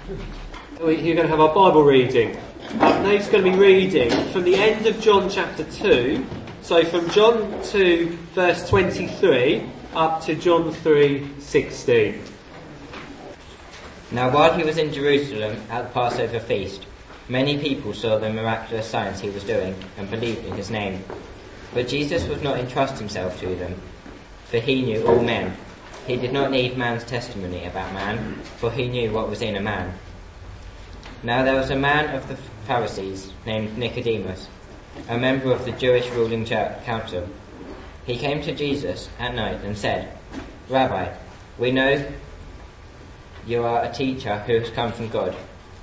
You're going to have our Bible reading. Nate's going to be reading from the end of John chapter 2, so from John 2 verse 23 up to John 3:16. Now while he was in Jerusalem at the Passover feast, many people saw the miraculous signs he was doing and believed in his name. But Jesus would not entrust himself to them, for he knew all men. He did not need man's testimony about man, for he knew what was in a man. Now there was a man of the Pharisees named Nicodemus, a member of the Jewish ruling council. He came to Jesus at night and said, "Rabbi, we know you are a teacher who has come from God.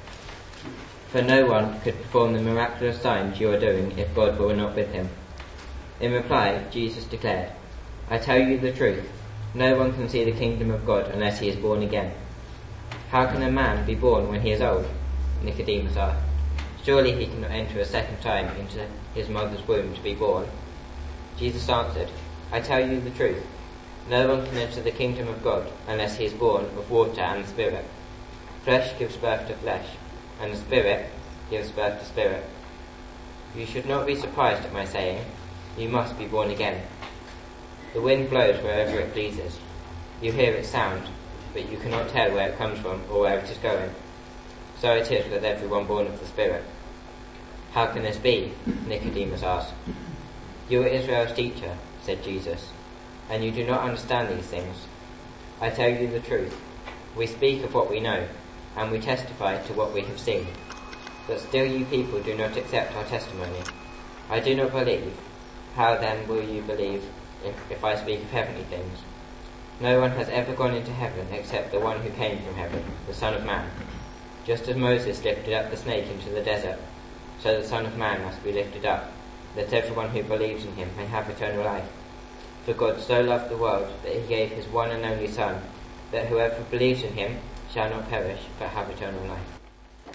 For no one could perform the miraculous signs you are doing if God were not with him." In reply, Jesus declared, "I tell you the truth, no one can see the kingdom of God unless he is born again." "How can a man be born when he is old?" Nicodemus asked. "Surely he cannot enter a second time into his mother's womb to be born." Jesus answered, "I tell you the truth, no one can enter the kingdom of God unless he is born of water and the Spirit. Flesh gives birth to flesh, and the Spirit gives birth to spirit. You should not be surprised at my saying, 'You must be born again.' The wind blows wherever it pleases. You hear its sound, but you cannot tell where it comes from or where it is going. So it is with everyone born of the Spirit." "How can this be?" Nicodemus asked. "You are Israel's teacher," said Jesus, "and you do not understand these things. I tell you the truth. We speak of what we know, and we testify to what we have seen. But still you people do not accept our testimony. I do not believe. How then will you believe if I speak of heavenly things? No one has ever gone into heaven except the one who came from heaven, the Son of Man. Just as Moses lifted up the snake into the desert, so the Son of Man must be lifted up, that everyone who believes in him may have eternal life. For God so loved the world that he gave his one and only Son, that whoever believes in him shall not perish but have eternal life."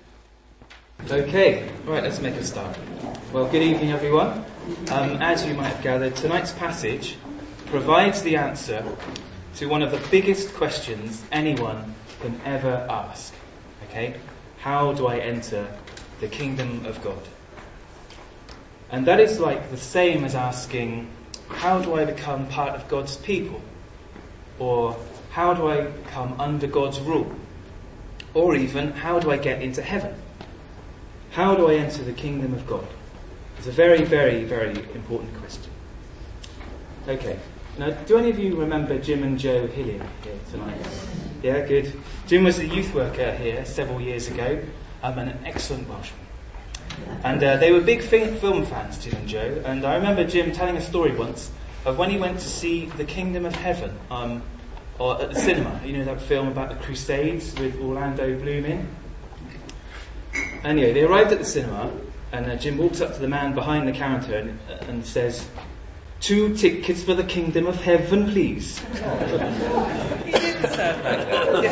Okay, right, let's make a start. Well, good evening everyone. As you might have gathered, tonight's passage provides the answer to one of the biggest questions anyone can ever ask. Okay, how do I enter the kingdom of God? And that is like the same as asking, how do I become part of God's people? Or how do I come under God's rule? Or even, how do I get into heaven? How do I enter the kingdom of God? It's a very, very, very important question. Okay, now do any of you remember Jim and Joe Hillian here tonight? Yeah, good. Jim was a youth worker here several years ago, and an excellent Welshman. And they were big film fans, Jim and Joe, and I remember Jim telling a story once of when he went to see The Kingdom of Heaven or at the cinema. You know that film about the Crusades with Orlando Bloom in? Anyway, they arrived at the cinema, and Jim walks up to the man behind the counter and says, "2 tickets for the Kingdom of Heaven, please." He did deserve that.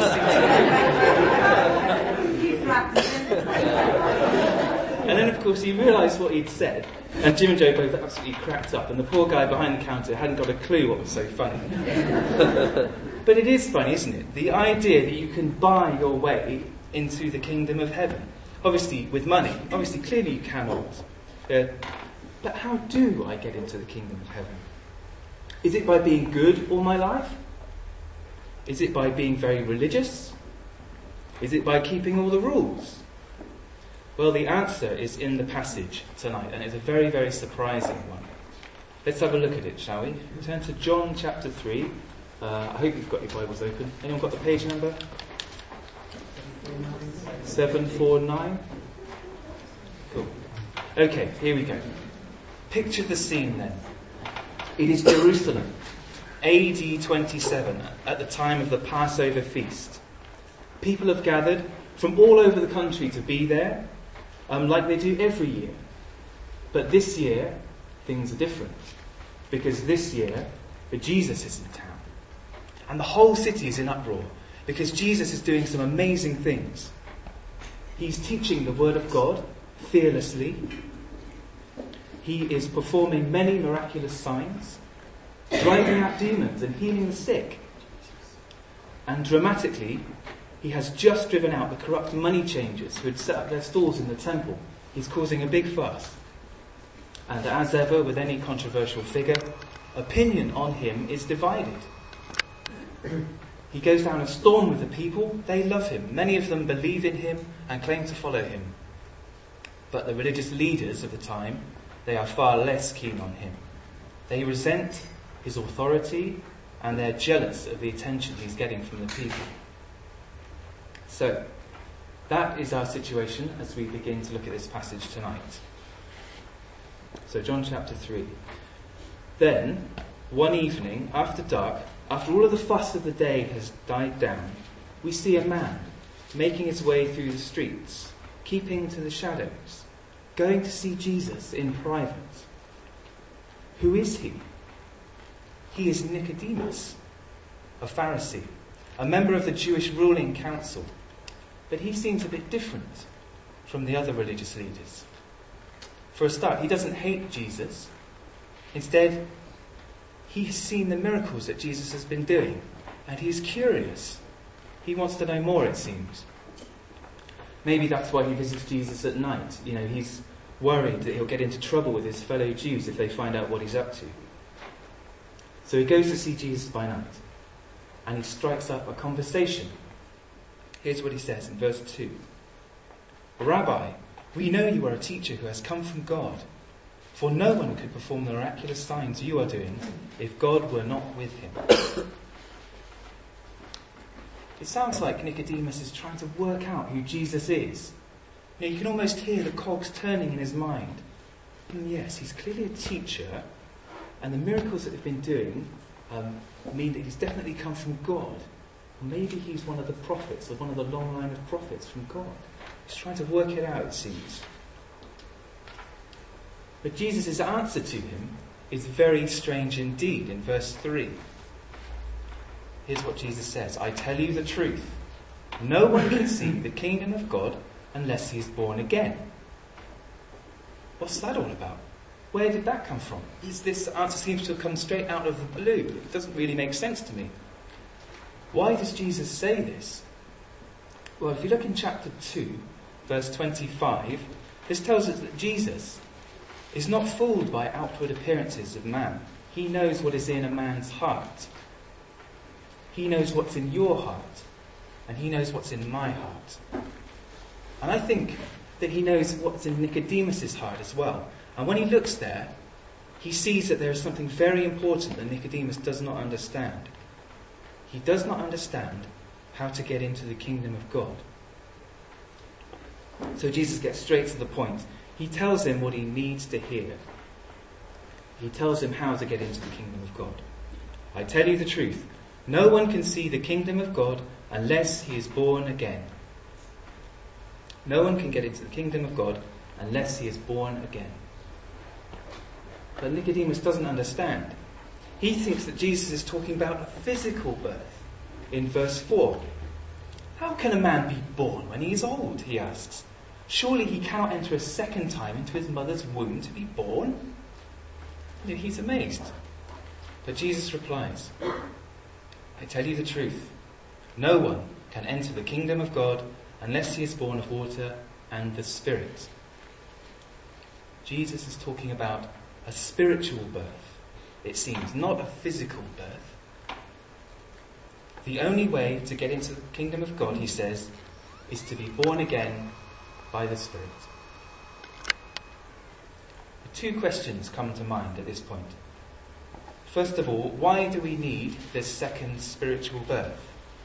And then, of course, he realised what he'd said, and Jim and Joe both absolutely cracked up, and the poor guy behind the counter hadn't got a clue what was so funny. But it is funny, isn't it? The idea that you can buy your way into the kingdom of heaven. Obviously, with money. Obviously, clearly you cannot. But how do I get into the kingdom of heaven? Is it by being good all my life? Is it by being very religious? Is it by keeping all the rules? Well, the answer is in the passage tonight, and it's a very, very surprising one. Let's have a look at it, shall we? Turn to John chapter 3. I hope you've got your Bibles open. Anyone got the page number? 749? Cool. Okay, here we go. Picture the scene then. It is Jerusalem, AD 27, at the time of the Passover feast. People have gathered from all over the country to be there, like they do every year. But this year, things are different. Because this year, Jesus is in town. And the whole city is in uproar, because Jesus is doing some amazing things. He's teaching the Word of God fearlessly. He is performing many miraculous signs, driving out demons and healing the sick. And dramatically, He has just driven out the corrupt money changers who had set up their stalls in the temple. He's causing a big fuss. And as ever with any controversial figure, opinion on him is divided. He goes down a storm with the people. They love him. Many of them believe in him and claim to follow him. But the religious leaders of the time, they are far less keen on him. They resent his authority and they're jealous of the attention he's getting from the people. So, that is our situation as we begin to look at this passage tonight. So, John chapter 3. Then, one evening, after dark, after all of the fuss of the day has died down, we see a man making his way through the streets, keeping to the shadows, going to see Jesus in private. Who is he? He is Nicodemus, a Pharisee, a member of the Jewish ruling council. But he seems a bit different from the other religious leaders. For a start, he doesn't hate Jesus. Instead, he has seen the miracles that Jesus has been doing, and he's curious. He wants to know more, it seems. Maybe that's why he visits Jesus at night. He's worried that he'll get into trouble with his fellow Jews if they find out what he's up to. So he goes to see Jesus by night, and he strikes up a conversation. Here's what he says in verse 2. Rabbi, we know you are a teacher who has come from God, for no one could perform the miraculous signs you are doing if God were not with him. It sounds like Nicodemus is trying to work out who Jesus is. You can almost hear the cogs turning in his mind. And yes, he's clearly a teacher, and the miracles that they've been doing mean that he's definitely come from God. Or maybe he's one of the prophets, or one of the long line of prophets from God. He's trying to work it out, it seems. But Jesus' answer to him is very strange indeed in verse 3. Here's what Jesus says. I tell you the truth. No one can see the kingdom of God unless he is born again. What's that all about? Where did that come from? This answer seems to have come straight out of the blue. It doesn't really make sense to me. Why does Jesus say this? Well, if you look in chapter 2, verse 25, this tells us that Jesus is not fooled by outward appearances of man. He knows what is in a man's heart. He knows what's in your heart, and he knows what's in my heart. And I think that he knows what's in Nicodemus' heart as well. And when he looks there, he sees that there is something very important that Nicodemus does not understand. He does not understand how to get into the kingdom of God. So Jesus gets straight to the point. He tells him what he needs to hear. He tells him how to get into the kingdom of God. I tell you the truth. No one can see the kingdom of God unless he is born again. No one can get into the kingdom of God unless he is born again. But Nicodemus doesn't understand. He thinks that Jesus is talking about a physical birth. In verse 4, how can a man be born when he is old, he asks. Surely he cannot enter a second time into his mother's womb to be born? And he's amazed. But Jesus replies, I tell you the truth. No one can enter the kingdom of God unless he is born of water and the Spirit. Jesus is talking about a spiritual birth, it seems, not a physical birth. The only way to get into the kingdom of God, he says, is to be born again by the Spirit. Two questions come to mind at this point. First of all, why do we need this second spiritual birth?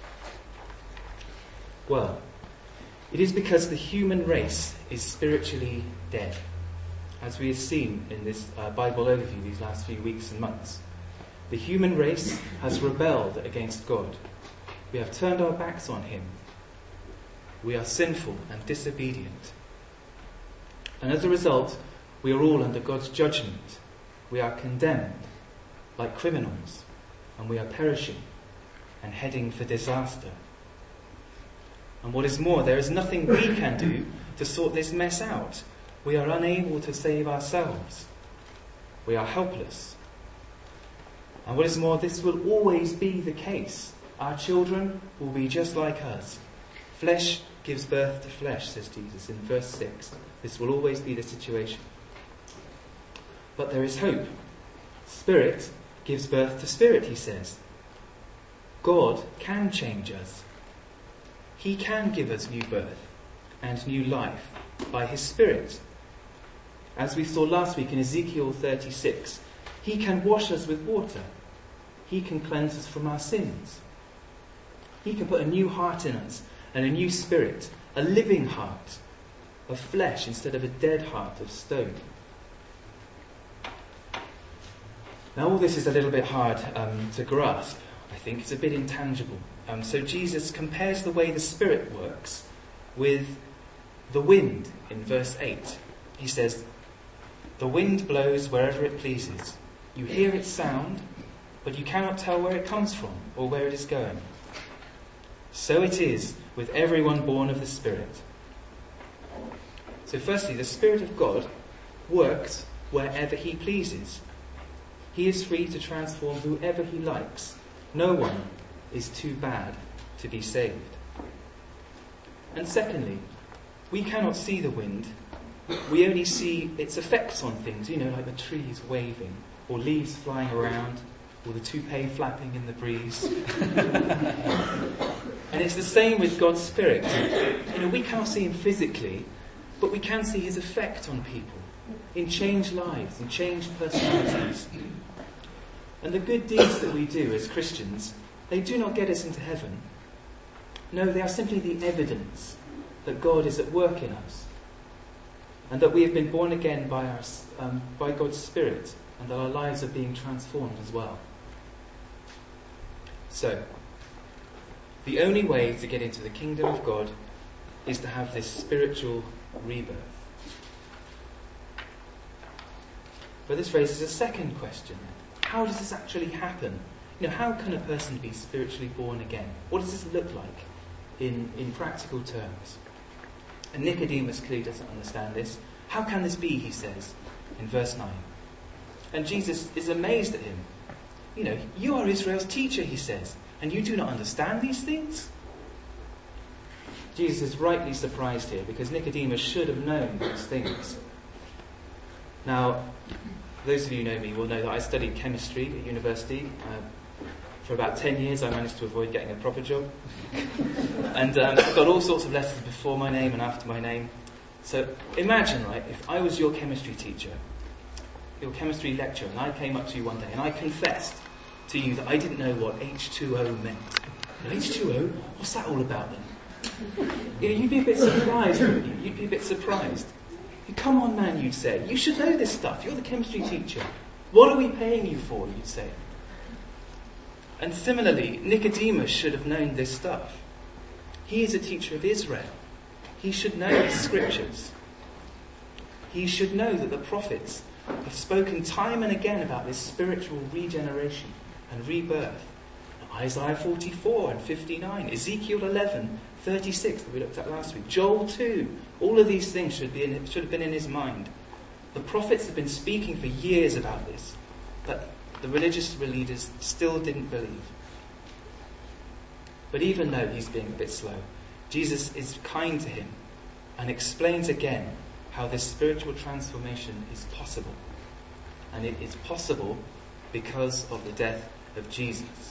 Well, it is because the human race is spiritually dead, as we have seen in this Bible overview these last few weeks and months. The human race has rebelled against God. We have turned our backs on him. We are sinful and disobedient. And as a result, we are all under God's judgment. We are condemned like criminals, and we are perishing and heading for disaster. And what is more, there is nothing we can do to sort this mess out. We are unable to save ourselves. We are helpless. And what is more, this will always be the case. Our children will be just like us, Flesh gives birth to flesh, says Jesus in verse 6. This will always be the situation. But there is hope. Spirit gives birth to spirit, he says. God can change us. He can give us new birth and new life by his Spirit. As we saw last week in Ezekiel 36, he can wash us with water. He can cleanse us from our sins. He can put a new heart in us and a new spirit, a living heart of flesh instead of a dead heart of stone. Now all this is a little bit hard to grasp. I think it's a bit intangible. So Jesus compares the way the Spirit works with the wind in verse 8. He says, "The wind blows wherever it pleases. You hear its sound, but you cannot tell where it comes from or where it is going. So it is with everyone born of the Spirit." So firstly, the Spirit of God works wherever he pleases. He is free to transform whoever he likes. No one is too bad to be saved. And secondly, we cannot see the wind. We only see its effects on things, like the trees waving, or leaves flying around, or the toupee flapping in the breeze. And it's the same with God's Spirit. We cannot see him physically, but we can see his effect on people, in changed lives, in changed personalities. And the good deeds that we do as Christians, they do not get us into heaven. No, they are simply the evidence that God is at work in us, and that we have been born again by God's Spirit, and that our lives are being transformed as well. So, the only way to get into the kingdom of God is to have this spiritual rebirth. But this raises a second question. How does this actually happen? How can a person be spiritually born again? What does this look like in practical terms? And Nicodemus clearly doesn't understand this. How can this be, he says, in verse 9. And Jesus is amazed at him. You are Israel's teacher, he says, and you do not understand these things? Jesus is rightly surprised here, because Nicodemus should have known these things. Now, those of you who know me will know that I studied chemistry at university. For about 10 years I managed to avoid getting a proper job. And I've got all sorts of letters before my name and after my name. So imagine, if I was your chemistry teacher, your chemistry lecturer, and I came up to you one day and I confessed to you that I didn't know what H2O meant. H2O? What's that all about then? You'd be a bit surprised, wouldn't you? You'd be a bit surprised. Come on, man, you'd say. You should know this stuff. You're the chemistry teacher. What are we paying you for, you'd say. And similarly, Nicodemus should have known this stuff. He is a teacher of Israel. He should know his scriptures. He should know that the prophets have spoken time and again about this spiritual regeneration and rebirth. Isaiah 44 and 59, Ezekiel 11, 36 that we looked at last week, Joel 2, all of these things should have been in his mind. The prophets have been speaking for years about this, but the religious leaders still didn't believe. But even though he's being a bit slow, Jesus is kind to him and explains again how this spiritual transformation is possible. And it is possible because of the death of Jesus.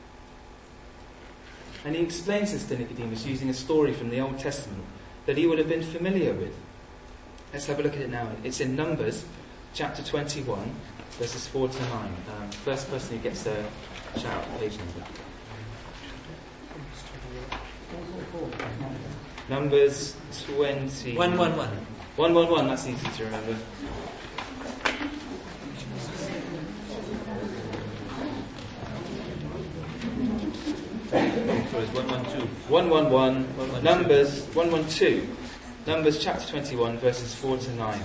And he explains this to Nicodemus using a story from the Old Testament that he would have been familiar with. Let's have a look at it now. It's in Numbers chapter 21, verses 4 to 9. First person who gets a shout page number. Numbers 20. 111. 111, that's easy to remember. So it's 112. 111. Numbers 112. Numbers chapter 21, verses 4 to 9.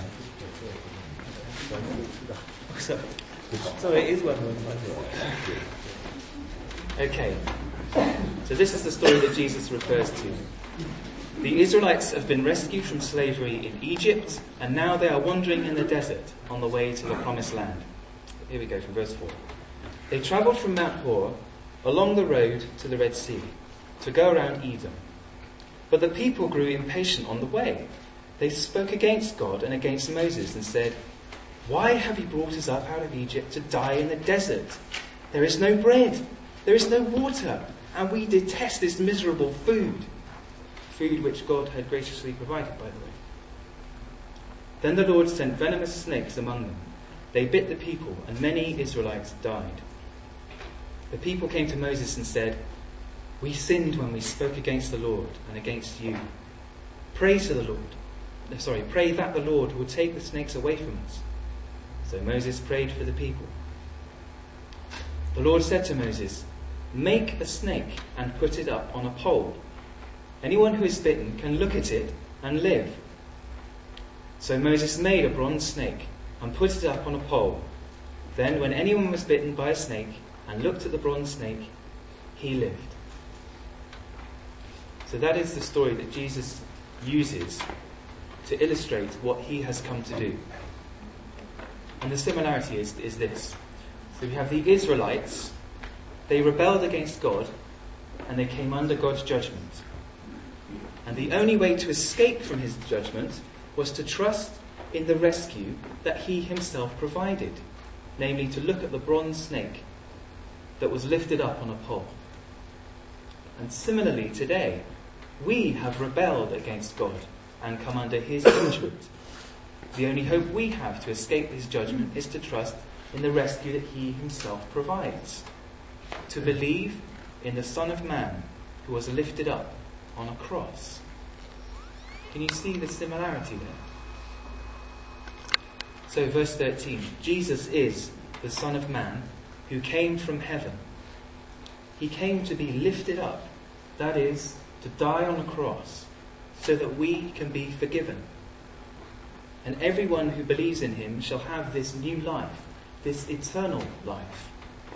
So it is 111. Okay. So this is the story that Jesus refers to. The Israelites have been rescued from slavery in Egypt, and now they are wandering in the desert on the way to the promised land. Here we go from verse 4. They travelled from Mount Hor along the road to the Red Sea to go around Edom. But the people grew impatient on the way. They spoke against God and against Moses and said, "Why have you brought us up out of Egypt to die in the desert? There is no bread, there is no water, and we detest this miserable food." Food which God had graciously provided, by the way. Then the Lord sent venomous snakes among them. They bit the people, and many Israelites died. The people came to Moses and said, "We sinned when we spoke against the Lord and against you. Pray that the Lord will take the snakes away from us." So Moses prayed for the people. The Lord said to Moses, "Make a snake and put it up on a pole. Anyone who is bitten can look at it and live." So Moses made a bronze snake and put it up on a pole. Then when anyone was bitten by a snake and looked at the bronze snake, he lived. So that is the story that Jesus uses to illustrate what he has come to do. And the similarity is this. So we have the Israelites. They rebelled against God and they came under God's judgment. And the only way to escape from his judgment was to trust in the rescue that he himself provided, namely to look at the bronze snake that was lifted up on a pole. And similarly today, we have rebelled against God and come under his judgment. The only hope we have to escape his judgment is to trust in the rescue that he himself provides, to believe in the Son of Man who was lifted up on a cross. Can you see the similarity there? So verse 13, Jesus is the Son of Man who came from heaven. He came to be lifted up, that is, to die on a cross, so that we can be forgiven. And everyone who believes in him shall have this new life, this eternal life.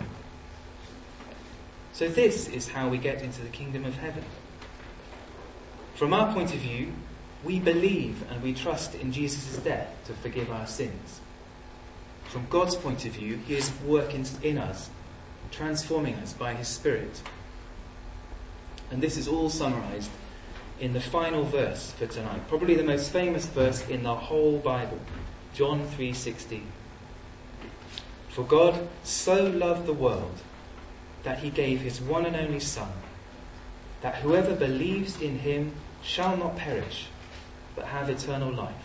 So this is how we get into the kingdom of heaven. From our point of view, we believe and we trust in Jesus' death to forgive our sins. From God's point of view, he is working in us, transforming us by his Spirit. And this is all summarized in the final verse for tonight, probably the most famous verse in the whole Bible, John 3:16. "For God so loved the world that he gave his one and only Son, that whoever believes in him shall not perish, but have eternal life."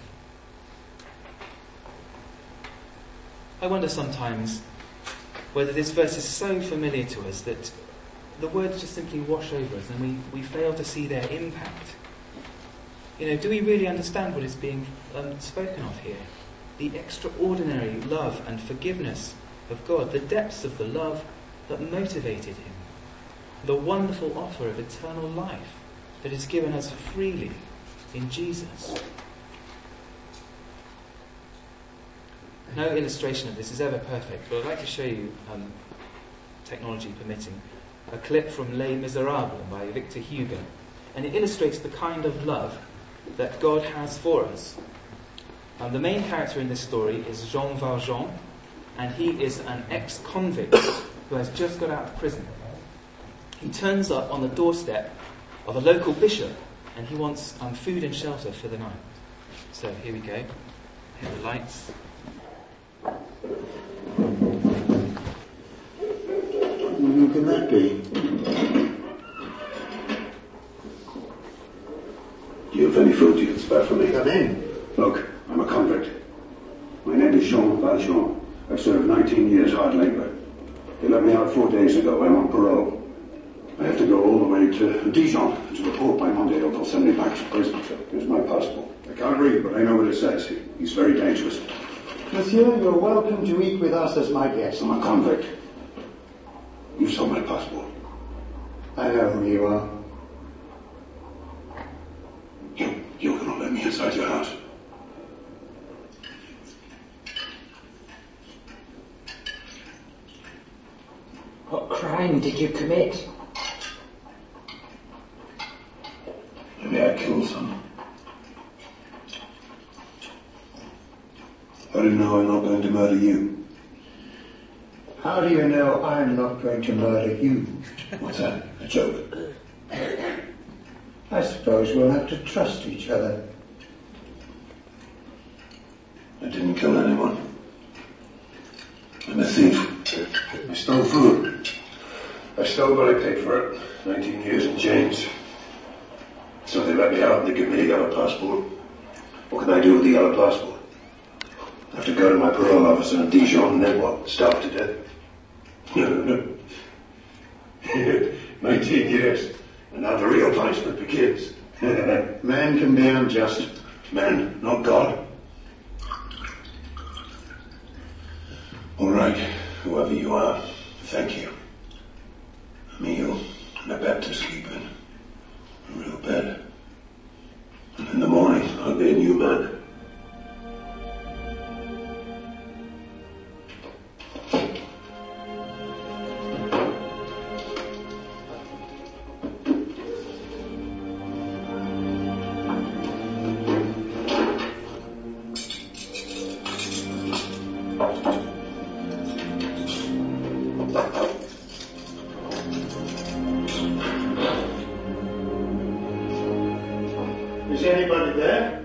I wonder sometimes whether this verse is so familiar to us that the words just simply wash over us and we fail to see their impact. Do we really understand what is being spoken of here? The extraordinary love and forgiveness of God, the depths of the love that motivated him, the wonderful offer of eternal life that is given us freely in Jesus. No illustration of this is ever perfect, but I'd like to show you, technology permitting, a clip from Les Miserables by Victor Hugo. And it illustrates the kind of love that God has for us. The main character in this story is Jean Valjean, and he is an ex-convict who has just got out of prison. He turns up on the doorstep of a local bishop and he wants food and shelter for the night. So here we go. Here are the lights. Who can that be? Do you have any food you can spare for me? Come in. Look, I'm a convict. My name is Jean Valjean. I've served 19 years hard labour. They let me out 4 days ago. I'm on parole. I have to go all the way to Dijon to report by Monday, or they'll send me back to prison. Here's my passport. I can't read, but I know what it says. He's very dangerous. Monsieur, you're welcome to eat with us as my guest. I'm a convict. You saw my passport. I know who you are. You cannot let me inside your house. What crime did you commit? Maybe I killed someone. How do you know I'm not going to murder you? How do you know I'm not going to murder you? What's that? A joke? I suppose we'll have to trust each other. I didn't kill anyone. I'm a thief. I stole food. I stole what I paid for it. 19 years in chains. So they let me out and they give me a yellow passport. What can I do with the yellow passport? I have to go to my parole officer in Dijon and then what? Starve to death? No. 19 years. And now the real punishment begins. Man can be unjust. Man, not God. All right, whoever you are, thank you. A meal and a bed to sleep in. A real bed. And in the morning, I'll be a new man. Is anybody there?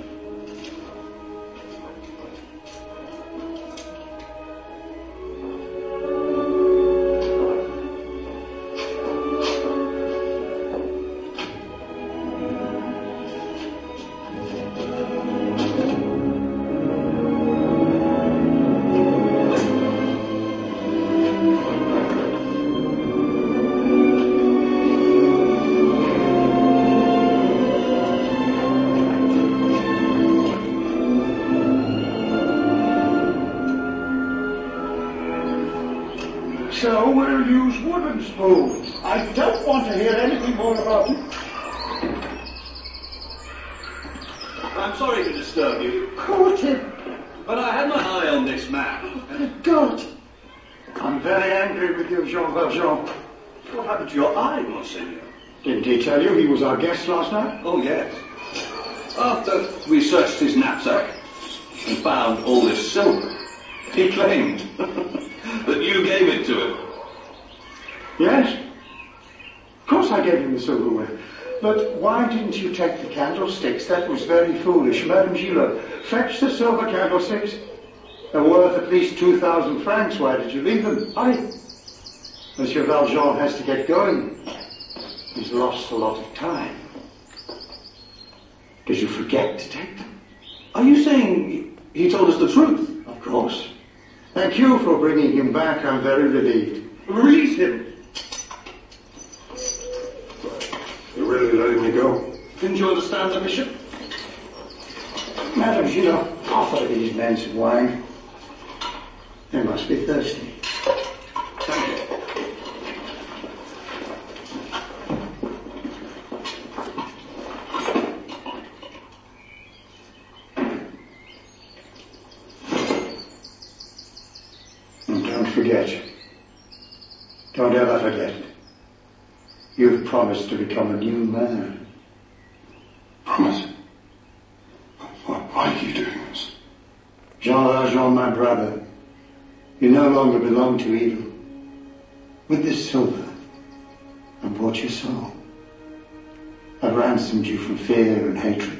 So we'll use wooden spoons. I don't want to hear anything more about it. I'm sorry to disturb you, Caught him. but I had my eye on this man. God. I'm very angry with you, Jean Valjean. What happened to your eye, Monseigneur? Didn't he tell you he was our guest last night? Oh, yes. After we searched his knapsack and found all this silver, he claimed that you gave it to him. Yes. Of course I gave him the silverware. But why didn't you take the candlesticks? That was very foolish. Madame Gillot, fetch the silver candlesticks. They're worth at least 2,000 francs. Why did you leave them? Hurry. Monsieur Valjean has to get going. He's lost a lot of time. Did you forget to take them? Are you saying he told us the truth? Of course. Thank you for bringing him back. I'm very relieved. Release him. You're really letting me go? Didn't you understand the mission? Madame Gillot, offer these men some wine. They must be thirsty. Thank you. And don't forget. Don't ever forget. You've promised to become a new man. Promise? Why are you doing this? Jean Valjean, my brother, you no longer belong to evil. With this silver, I bought your soul. I ransomed you from fear and hatred.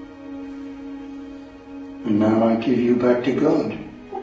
And now I give you back to God.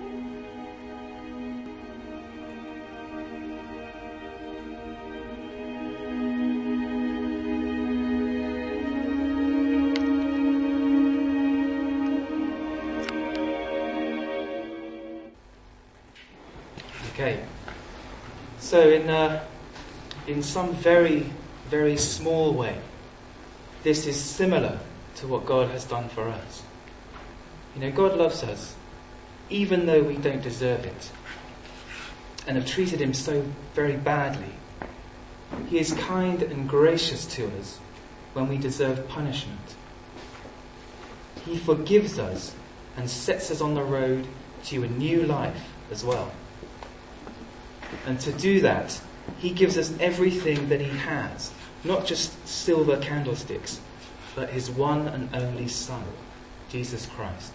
Okay. So in some very, very small way, this is similar to what God has done for us. You know, God loves us, even though we don't deserve it, and have treated him so very badly. He is kind and gracious to us when we deserve punishment. He forgives us and sets us on the road to a new life as well. And to do that, he gives us everything that he has, not just silver candlesticks, but his one and only Son, Jesus Christ.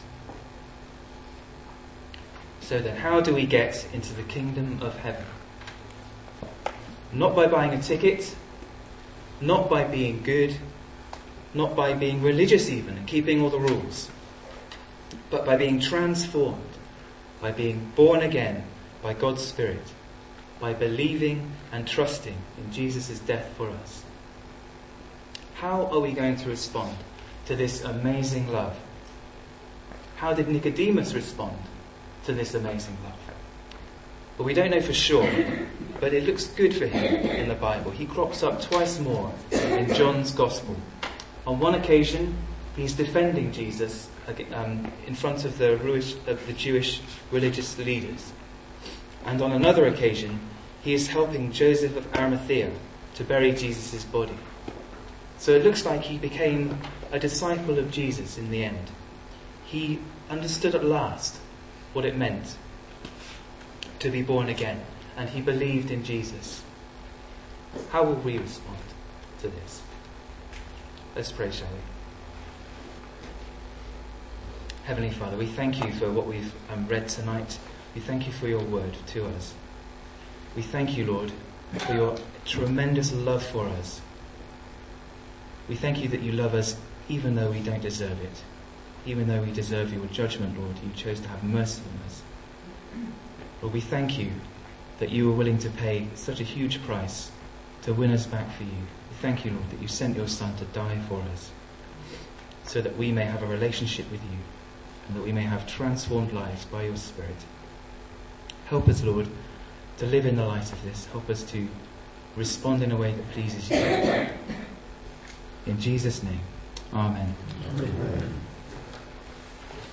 So then, how do we get into the kingdom of heaven? Not by buying a ticket, not by being good, not by being religious even and keeping all the rules, but by being transformed, by being born again by God's Spirit, by believing and trusting in Jesus' death for us. How are we going to respond to this amazing love? How did Nicodemus respond to this amazing love? Well, we don't know for sure, but it looks good for him in the Bible. He crops up twice more in John's Gospel. On one occasion, he's defending Jesus in front of the Jewish religious leaders. And on another occasion, he is helping Joseph of Arimathea to bury Jesus' body. So it looks like he became a disciple of Jesus in the end. He understood at last what it meant to be born again, and he believed in Jesus. How will we respond to this? Let's pray, shall we? Heavenly Father, we thank you for what we've read tonight. We thank you for your word to us. We thank you, Lord, for your tremendous love for us. We thank you that you love us even though we don't deserve it. Even though we deserve your judgment, Lord, you chose to have mercy on us. Lord, we thank you that you were willing to pay such a huge price to win us back for you. We thank you, Lord, that you sent your Son to die for us so that we may have a relationship with you and that we may have transformed lives by your Spirit. Help us, Lord, to live in the light of this. Help us to respond in a way that pleases you. In Jesus' name, amen.